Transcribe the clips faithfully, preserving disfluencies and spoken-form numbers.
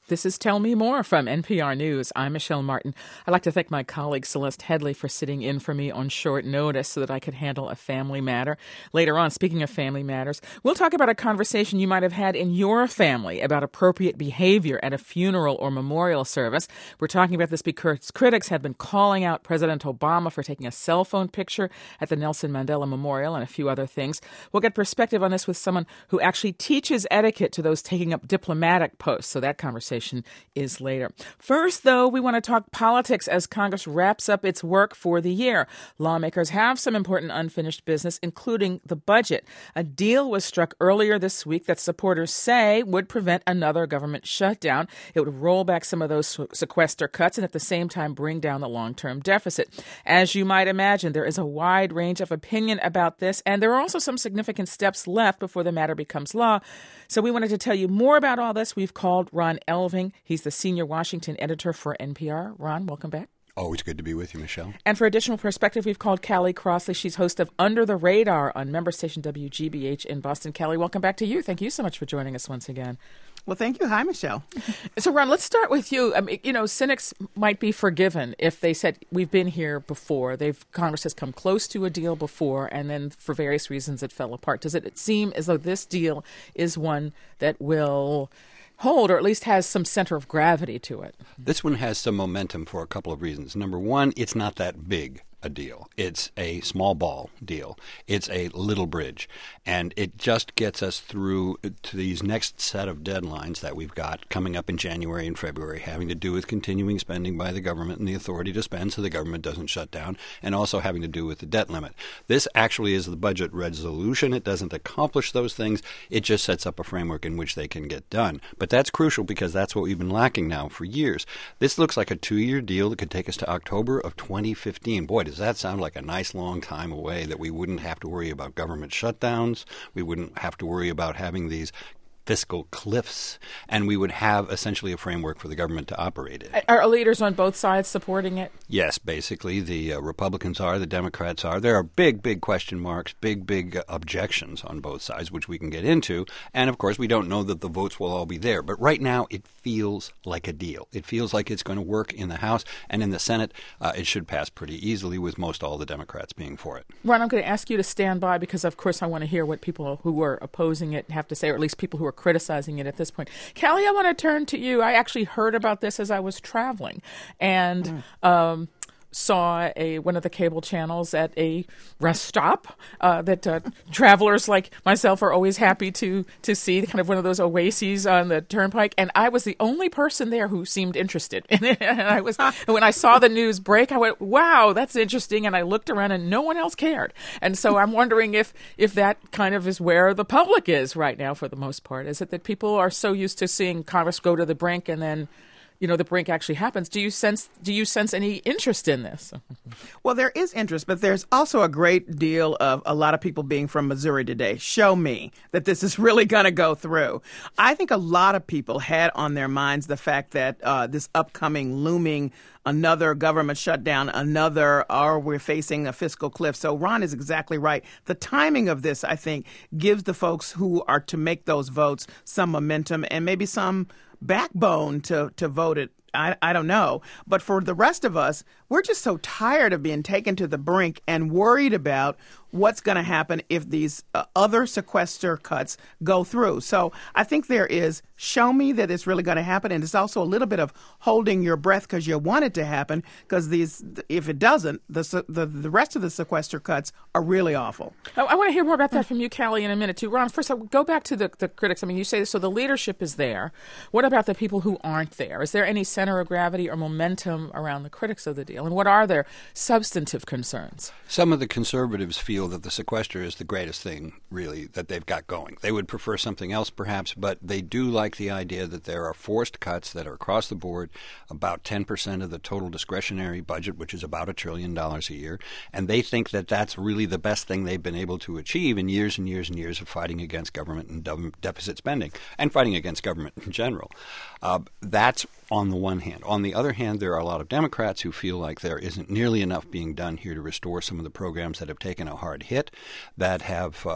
This is Tell Me More from N P R News. I'm Michelle Martin. I'd like to thank my colleague Celeste Headley for sitting in for me on short notice so that I could handle a family matter. Later on, speaking of family matters, we'll talk about a conversation you might have had in your family about appropriate behavior at a funeral or memorial service. We're talking about this because critics have been calling out President Obama for taking a cell phone picture at the Nelson Mandela Memorial and a few other things. We'll get perspective on this with someone who actually teaches etiquette to those taking up diplomatic posts, so that conversation is later. First, though, we want to talk politics as Congress wraps up its work for the year. Lawmakers have some important unfinished business, including the budget. A deal was struck earlier this week that supporters say would prevent another government shutdown. It would roll back some of those sequester cuts and at the same time bring down the long-term deficit. As you might imagine, there is a wide range of opinion about this, and there are also some significant steps left before the matter becomes law. So we wanted to tell you more about all this. We've called Ron Elving. He's the senior Washington editor for N P R. Ron, welcome back. Always good to be with you, Michelle. And for additional perspective, we've called Callie Crossley. She's host of Under the Radar on member station W G B H in Boston. Callie, welcome back to you. Thank you so much for joining us once again. Well, thank you. Hi, Michelle. So, Ron, let's start with you. I mean, you know, cynics might be forgiven if they said, we've been here before. They've Congress has come close to a deal before, and then for various reasons it fell apart. Does it seem as though this deal is one that will hold, or at least has some center of gravity to it? This one has some momentum for a couple of reasons. Number one, it's not that big a deal. It's a small ball deal. It's a little bridge. And it just gets us through to these next set of deadlines that we've got coming up in January and February, having to do with continuing spending by the government and the authority to spend so the government doesn't shut down, and also having to do with the debt limit. This actually is the budget resolution. It doesn't accomplish those things. It just sets up a framework in which they can get done. But that's crucial because that's what we've been lacking now for years. This looks like a two-year deal that could take us to October of twenty fifteen. Boy, does that sound like a nice long time away, that we wouldn't have to worry about government shutdowns. We wouldn't have to worry about having these fiscal cliffs, and we would have essentially a framework for the government to operate in. Are leaders on both sides supporting it? Yes, basically. The uh, Republicans are, the Democrats are. There are big, big question marks, big, big uh, objections on both sides, which we can get into. And, of course, we don't know that the votes will all be there. But right now, it feels like a deal. It feels like it's going to work in the House, and in the Senate, uh, it should pass pretty easily, with most all the Democrats being for it. Ron, I'm going to ask you to stand by because, of course, I want to hear what people who are opposing it have to say, or at least people who are criticizing it at this point. Callie, I want to turn to you. I actually heard about this as I was traveling and mm. um, saw a one of the cable channels at a rest stop uh, that uh, travelers like myself are always happy to to see, kind of one of those oases on the turnpike. And I was the only person there who seemed interested. And I was when I saw the news break, I went, "Wow, that's interesting." And I looked around, and no one else cared. And so I'm wondering if if that kind of is where the public is right now, for the most part. Is it that people are so used to seeing Congress go to the brink and then, you know, the brink actually happens? Do you sense do you sense any interest in this? Well, there is interest, but there's also a great deal of a lot of people being from Missouri today. Show me that this is really going to go through. I think a lot of people had on their minds the fact that uh, this upcoming looming another government shutdown, another, or we're facing a fiscal cliff. So Ron is exactly right. The timing of this, I think, gives the folks who are to make those votes some momentum and maybe some backbone to, to vote it. I, I don't know. But for the rest of us, we're just so tired of being taken to the brink and worried about what's going to happen if these uh, other sequester cuts go through. So I think there is show me that it's really going to happen. And it's also a little bit of holding your breath because you want it to happen, because these, if it doesn't, the, the the rest of the sequester cuts are really awful. I, I want to hear more about that from you, Callie, in a minute, too. Ron, first, I'll go back to the, the critics. I mean, you say so the leadership is there. What about the people who aren't there? Is there any center of gravity or momentum around the critics of the deal? And what are their substantive concerns? Some of the conservatives feel that the sequester is the greatest thing, really, that they've got going. They would prefer something else, perhaps, but they do like the idea that there are forced cuts that are across the board, about ten percent of the total discretionary budget, which is about a trillion dollars a year. And they think that that's really the best thing they've been able to achieve in years and years and years of fighting against government and de- deficit spending and fighting against government in general. Uh, that's on the one hand. On the other hand, there are a lot of Democrats who feel like there isn't nearly enough being done here to restore some of the programs that have taken a hard hit, that have uh,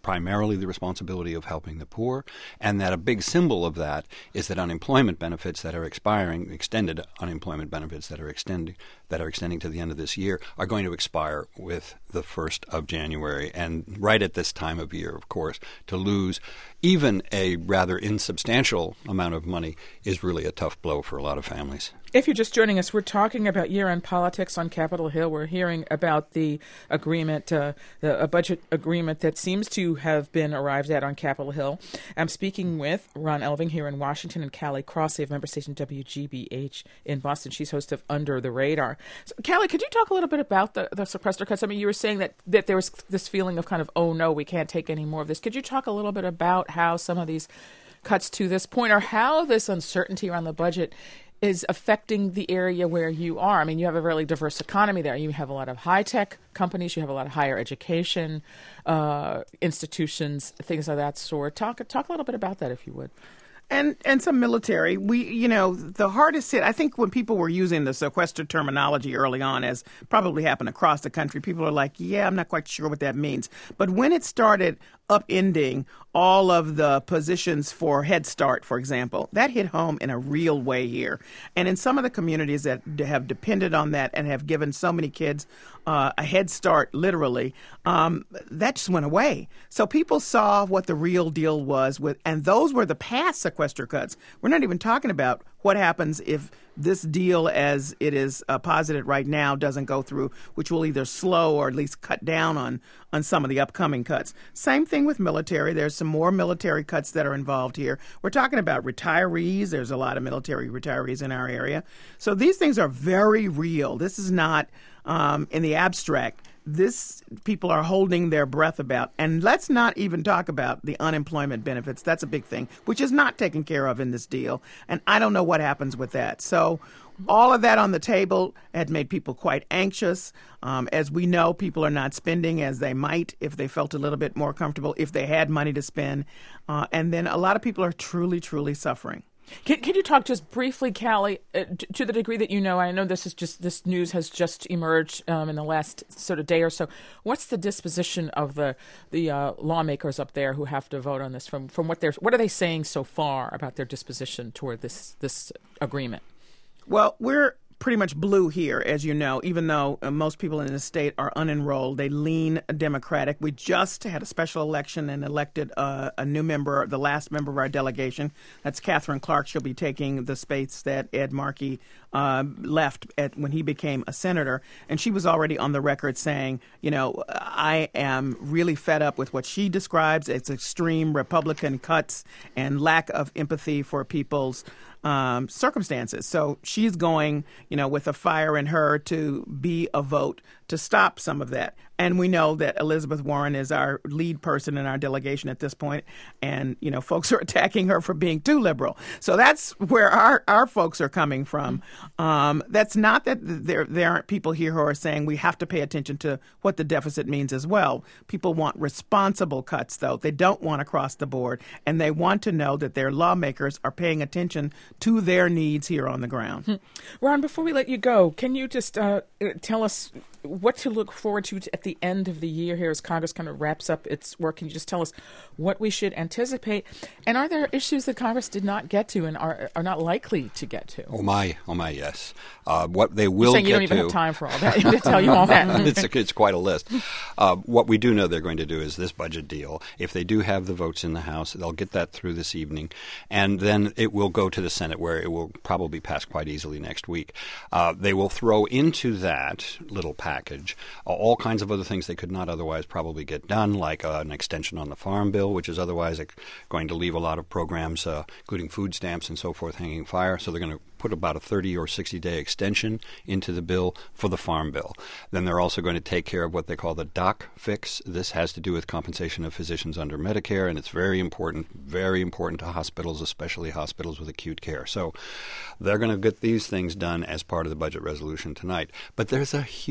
primarily the responsibility of helping the poor, and that a big symbol of that is that unemployment benefits that are expiring, extended unemployment benefits that are extending that are extending to the end of this year, are going to expire with the first of January. And right at this time of year, of course, to lose even a rather insubstantial amount of money is really a tough blow for a lot of families. If you're just joining us, we're talking about year-end politics on Capitol Hill. We're hearing about the agreement, uh, the, a budget agreement that seems to have been arrived at on Capitol Hill. I'm speaking with Ron Elving here in Washington and Callie Crossley of member station W G B H in Boston. She's host of Under the Radar. So, Callie, could you talk a little bit about the, the sequester cuts? I mean, you were saying that, that there was this feeling of kind of, oh, no, we can't take any more of this. Could you talk a little bit about how some of these cuts to this point, or how this uncertainty around the budget is affecting the area where you are? I mean, you have a really diverse economy there. You have a lot of high-tech companies. You have a lot of higher education uh, institutions, things of that sort. Talk talk a little bit about that, if you would. And and some military. We, you know, the hardest hit, I think when people were using the sequester terminology early on, as probably happened across the country, people are like, yeah, I'm not quite sure what that means. But when it started upending all of the positions for Head Start, for example, that hit home in a real way here. And in some of the communities that have depended on that and have given so many kids uh, a head start, literally, um, that just went away. So people saw what the real deal was with, and those were the past sequester cuts. We're not even talking about what happens if this deal as it is uh, posited right now doesn't go through, which will either slow or at least cut down on, on some of the upcoming cuts. Same thing with military. There's some more military cuts that are involved here. We're talking about retirees. There's a lot of military retirees in our area. So these things are very real. This is not um, in the abstract. This people are holding their breath about. And let's not even talk about the unemployment benefits. That's a big thing, which is not taken care of in this deal. And I don't know what happens with that. So all of that on the table had made people quite anxious. Um, as we know, people are not spending as they might if they felt a little bit more comfortable, if they had money to spend. Uh, and then a lot of people are truly, truly suffering. Can, can you talk just briefly, Callie, uh, t- to the degree that you know? I know this is just this news has just emerged um, in the last sort of day or so. What's the disposition of the the uh, lawmakers up there who have to vote on this? From from what they're what are they saying so far about their disposition toward this this agreement? Well, we're pretty much blue here, as you know, even though uh, most people in the state are unenrolled. They lean Democratic. We just had a special election and elected uh, a new member, the last member of our delegation. That's Catherine Clark. She'll be taking the space that Ed Markey uh, left at, when he became a senator. And she was already on the record saying, you know, I am really fed up with what she describes as extreme Republican cuts and lack of empathy for people's Um, circumstances. So she's going, you know, with a fire in her to be a vote to stop some of that. And we know that Elizabeth Warren is our lead person in our delegation at this point. And, you know, folks are attacking her for being too liberal. So that's where our, our folks are coming from. Um, that's not that there, there aren't people here who are saying we have to pay attention to what the deficit means as well. People want responsible cuts, though. They don't want across the board. And they want to know that their lawmakers are paying attention to their needs here on the ground. Hmm. Ron, before we let you go, can you just uh, tell us what to look forward to at the end of the year here as Congress kind of wraps up its work? Can you just tell us what we should anticipate? And are there issues that Congress did not get to and are are not likely to get to? Oh, my. Oh, my, yes. Uh, what they will You're saying get you don't even to, have time for all that, to tell you all that. it's, a, it's quite a list. Uh, what we do know they're going to do is this budget deal. If they do have the votes in the House, they'll get that through this evening. And then it will go to the Senate, where it will probably pass quite easily next week. Uh, they will throw into that little package uh, all kinds of other things they could not otherwise probably get done, like uh, an extension on the Farm Bill, which is otherwise uh, going to leave a lot of programs, uh, including food stamps and so forth, hanging fire. So they're going to put about a thirty or sixty day extension into the bill for the Farm Bill. Then they're also going to take care of what they call the doc fix. This has to do with compensation of physicians under Medicare, and it's very important, very important to hospitals, especially hospitals with acute care. So they're going to get these things done as part of the budget resolution tonight. But there's a huge list.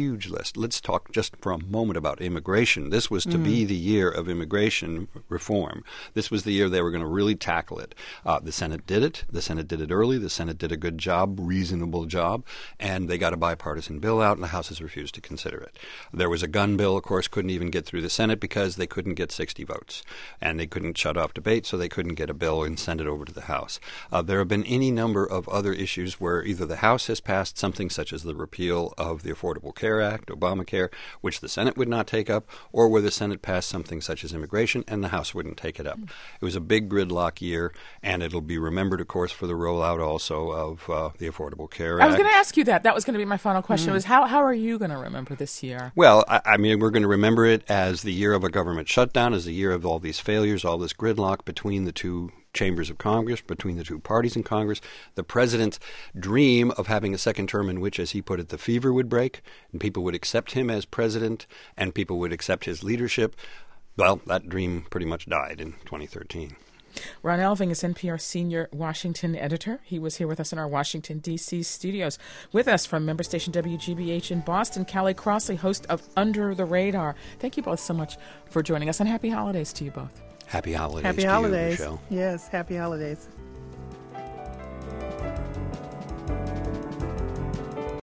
list. Let's talk just for a moment about immigration. This was to mm. be the year of immigration reform. This was the year they were going to really tackle it. Uh, the Senate did it. The Senate did it early. The Senate did a good job, reasonable job, and they got a bipartisan bill out, and the House has refused to consider it. There was a gun bill, of course, couldn't even get through the Senate because they couldn't get sixty votes, and they couldn't shut off debate, so they couldn't get a bill and send it over to the House. Uh, there have been any number of other issues where either the House has passed something such as the repeal of the Affordable Care Act, Obamacare, which the Senate would not take up, or where the Senate passed something such as immigration and the House wouldn't take it up. It was a big gridlock year, and it'll be remembered, of course, for the rollout also of uh, the Affordable Care Act. I was going to ask you that. That was going to be my final question, mm. was how, how are you going to remember this year? Well, I, I mean, we're going to remember it as the year of a government shutdown, as the year of all these failures, all this gridlock between the two chambers of Congress, between the two parties in Congress, the president's dream of having a second term in which, as he put it, the fever would break and people would accept him as president and people would accept his leadership. Well, that dream pretty much died in twenty thirteen. Ron Elving is N P R senior Washington editor. He was here with us in our Washington, D C studios. With us from member station W G B H in Boston, Callie Crossley, host of Under the Radar. Thank you both so much for joining us, and happy holidays to you both. Happy holidays happy to holidays. you, Michelle. Yes, happy holidays.